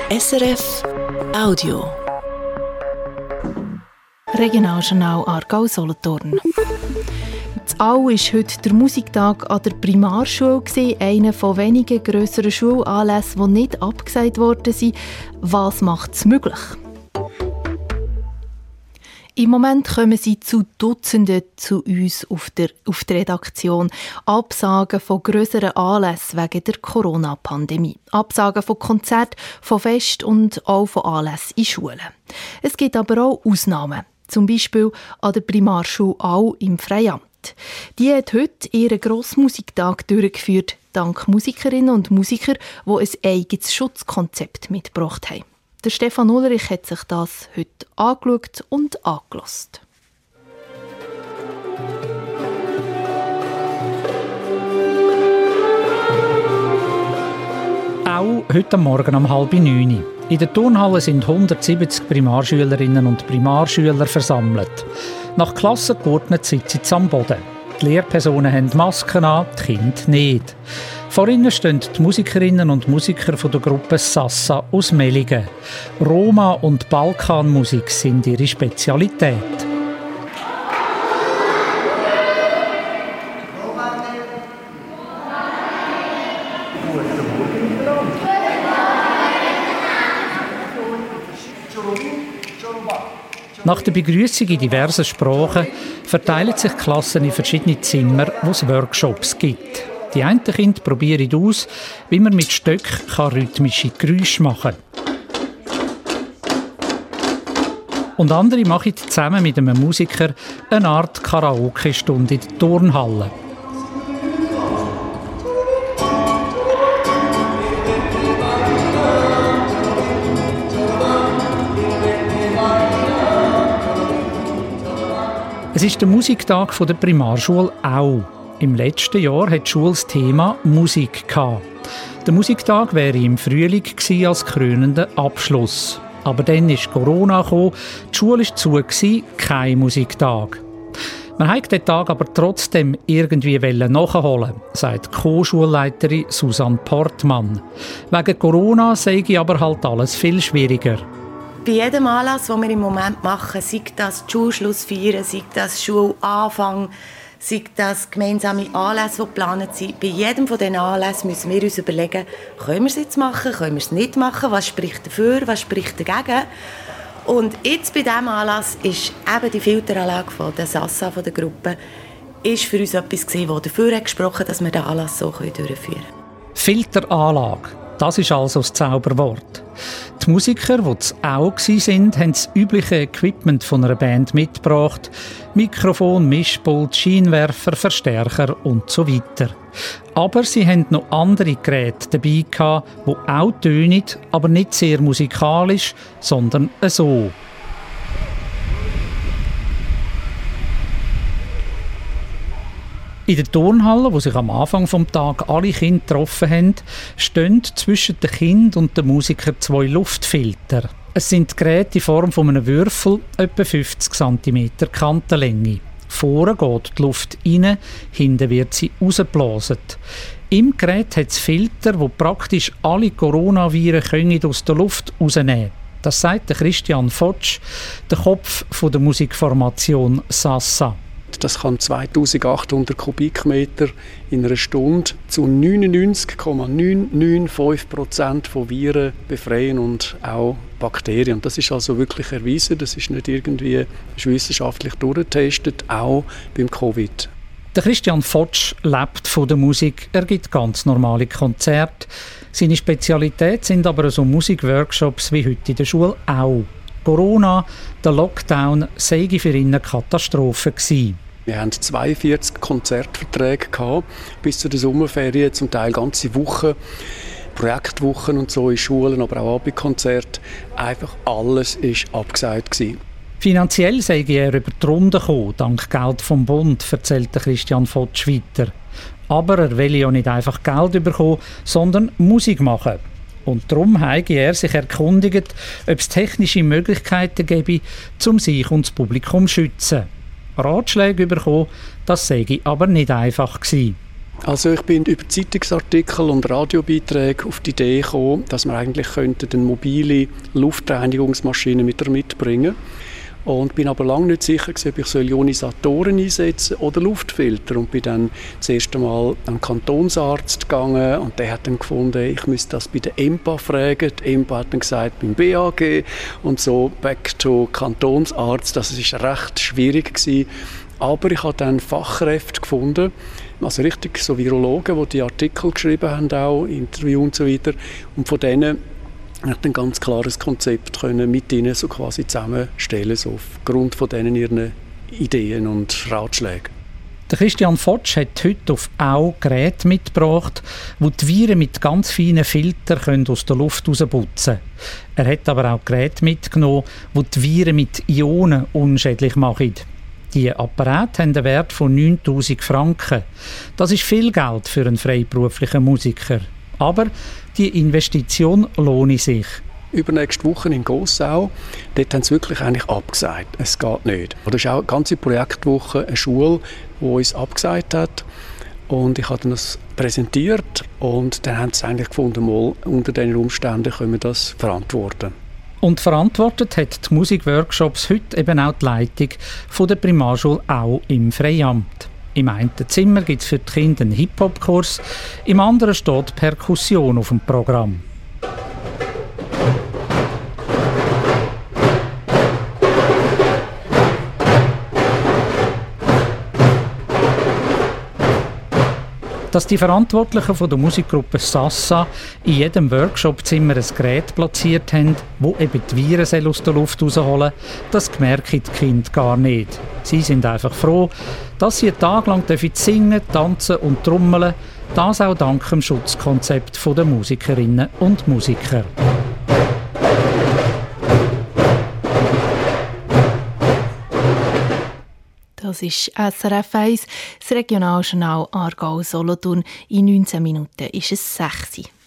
SRF Audio. Regionaljournal Aargau-Solothurn. Das Au war heute der Musiktag an der Primarschule, einer von wenigen grösseren Schulanlässen, die nicht abgesagt worden sind. Was macht es möglich? Im Moment kommen sie zu Dutzenden zu uns auf der Redaktion. Absagen von grösseren Anlässen wegen der Corona-Pandemie. Absagen von Konzerten, von Festen und auch von Anlässen in Schulen. Es gibt aber auch Ausnahmen. Zum Beispiel an der Primarschule Au im Freiamt. Die hat heute ihren Grossmusiktag durchgeführt, dank Musikerinnen und Musiker, die ein eigenes Schutzkonzept mitgebracht haben. Der Stefan Ulrich hat sich das heute angeschaut und angehört. Auch heute Morgen um 8:30. In der Turnhalle sind 170 Primarschülerinnen und Primarschüler versammelt. Nach Klassen geordnet sitzen sie am Boden. Die Lehrpersonen haben Masken an, die Kinder nicht. Vor ihnen stehen die Musikerinnen und Musiker von der Gruppe Sassa aus Mellingen. Roma- und Balkanmusik sind ihre Spezialität. Nach der Begrüßung in diversen Sprachen verteilen sich die Klassen in verschiedene Zimmer, wo es Workshops gibt. Die einen Kinder probieren aus, wie man mit Stöcken rhythmische Geräusche machen kann. Und andere machen zusammen mit einem Musiker eine Art Karaoke-Stunde in der Turnhalle. Es ist der Musiktag der Primarschule Au. Im letzten Jahr hat die Schule das Thema Musik gehabt. Der Musiktag wäre im Frühling gewesen als krönender Abschluss. Aber dann ist Corona gekommen, die Schule war zu, kein Musiktag. Man wollte den Tag aber trotzdem irgendwie nachholen, sagt Co-Schulleiterin Susanne Portmann. Wegen Corona sei aber halt alles viel schwieriger. Bei jedem Anlass, den wir im Moment machen, sei das die Schulschlussfeiern, sei das Schulanfang, sei das gemeinsame Anlässe, die geplant sind, bei jedem von diesen Anlässen müssen wir uns überlegen, können wir es jetzt machen, können wir es nicht machen, was spricht dafür, was spricht dagegen. Und jetzt bei diesem Anlass ist eben die Filteranlage von der Sassa, von der Gruppe, ist für uns etwas gewesen, das dafür gesprochen hat, dass wir den Anlass so durchführen können. Filteranlage. Das ist also das Zauberwort. Die Musiker, die zu Au waren, haben das übliche Equipment von einer Band mitgebracht. Mikrofon, Mischpult, Scheinwerfer, Verstärker und so weiter. Aber sie hatten noch andere Geräte dabei, die auch tönen, aber nicht sehr musikalisch, sondern so. In der Turnhalle, wo sich am Anfang des Tages alle Kinder getroffen haben, stehen zwischen den Kindern und den Musikern 2 Luftfilter. Es sind Geräte in Form von einem Würfel, etwa 50 cm Kantenlänge. Vorne geht die Luft rein, hinten wird sie rausgeblasen. Im Gerät hat es Filter, die praktisch alle Coronaviren aus der Luft rausnehmen können. Das sagt Christian Fotsch, der Kopf der Musikformation Sassa. Das kann 2800 Kubikmeter in einer Stunde zu 99,995% von Viren befreien und auch Bakterien. Und das ist also wirklich erwiesen, das ist nicht irgendwie wissenschaftlich durchgetestet, auch beim Covid. Der Christian Fotsch lebt von der Musik, er gibt ganz normale Konzerte. Seine Spezialität sind aber so Musikworkshops wie heute in der Schule auch. Corona, der Lockdown, sei für ihn eine Katastrophe gewesen. Wir hatten 42 Konzertverträge gehabt, bis zu den Sommerferien, zum Teil ganze Wochen, Projektwochen und so in Schulen, aber auch Abendkonzerte. Einfach alles war abgesagt gewesen. Finanziell sei er über die Runde gekommen, dank Geld vom Bund, erzählt Christian Fotsch weiter. Aber er will ja nicht einfach Geld bekommen, sondern Musik machen. Und darum habe er sich erkundigt, ob es technische Möglichkeiten gäbe, um sich und das Publikum zu schützen. Ratschläge bekommen, das sei aber nicht einfach gewesen. Also ich bin über Zeitungsartikel und Radiobeiträge auf die Idee gekommen, dass wir eigentlich eine mobile Luftreinigungsmaschine mitbringen. Und bin aber lange nicht sicher, ob ich Ionisatoren einsetzen oder Luftfilter. Und bin dann das erste Mal an den Kantonsarzt gegangen und der hat dann gefunden, ich müsste das bei der EMPA fragen. Die EMPA hat dann gesagt, beim BAG. Und so back to Kantonsarzt. Das war recht schwierig gewesen. Aber ich habe dann Fachkräfte gefunden, also richtig so Virologen, die Artikel geschrieben haben, auch Interviews und so weiter. Und von denen ich ein ganz klares Konzept können mit ihnen so quasi zusammenstellen, so aufgrund von denen ihren Ideen und Ratschlägen. Der Christian Fotsch hat heute auf Au Geräte mitgebracht, wo die Viren mit ganz feinen Filtern aus der Luft rausputzen können. Er hat aber auch Geräte mitgenommen, wo die Viren mit Ionen unschädlich machen. Die Apparate haben einen Wert von 9'000 Franken. Das ist viel Geld für einen freiberuflichen Musiker. Aber die Investition lohnt sich. Übernächste Woche in Gossau, dort haben sie wirklich eigentlich abgesagt. Es geht nicht. Das ist auch eine ganze Projektwoche, eine Schule, die uns abgesagt hat. Und ich habe dann das präsentiert und dann haben sie eigentlich gefunden, mal unter diesen Umständen können wir das verantworten. Und verantwortet hat die Musikworkshops heute eben auch die Leitung von der Primarschule Au im Freiamt. Im einen Zimmer gibt es für die Kinder einen Hip-Hop-Kurs, im anderen steht Perkussion auf dem Programm. Dass die Verantwortlichen von der Musikgruppe Sassa in jedem Workshopzimmer ein Gerät platziert haben, das eben die Viren aus der Luft rausholen, das merken die Kinder gar nicht. Sie sind einfach froh, dass sie einen Tag lang singen, tanzen und trommeln, das auch dank dem Schutzkonzept der Musikerinnen und Musiker. Das ist SRF 1, das Regionaljournal Aargau-Solothurn. In 19 Minuten ist es 6 Uhr.